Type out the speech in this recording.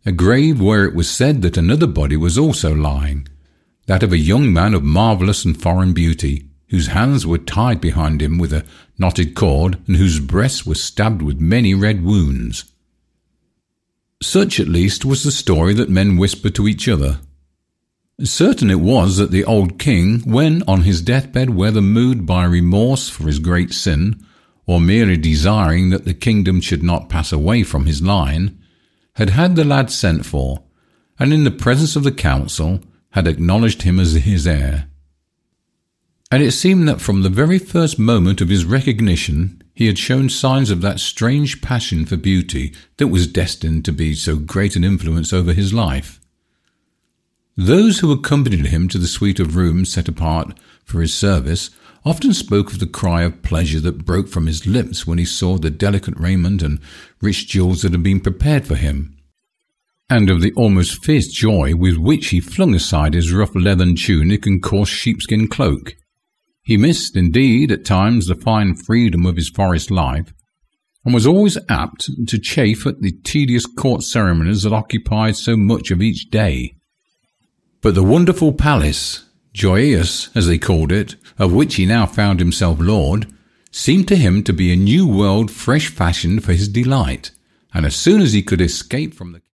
a grave where it was said that another body was also lying, that of a young man of marvellous and foreign beauty, whose hands were tied behind him with a knotted cord, and whose breasts were stabbed with many red wounds. Such at least was the story that men whispered to each other. Certain it was that the old king, when on his deathbed, whether moved by remorse for his great sin, or merely desiring that the kingdom should not pass away from his line, had had the lad sent for, and in the presence of the council had acknowledged him as his heir. And it seemed that from the very first moment of his recognition he had shown signs of that strange passion for beauty that was destined to be so great an influence over his life. Those who accompanied him to the suite of rooms set apart for his service often spoke of the cry of pleasure that broke from his lips when he saw the delicate raiment and rich jewels that had been prepared for him, and of the almost fierce joy with which he flung aside his rough leathern tunic and coarse sheepskin cloak. He missed, indeed, at times the fine freedom of his forest life, and was always apt to chafe at the tedious court ceremonies that occupied so much of each day. But the wonderful palace, Joyeuse as they called it, of which he now found himself lord, seemed to him to be a new world fresh fashioned for his delight, and as soon as he could escape from the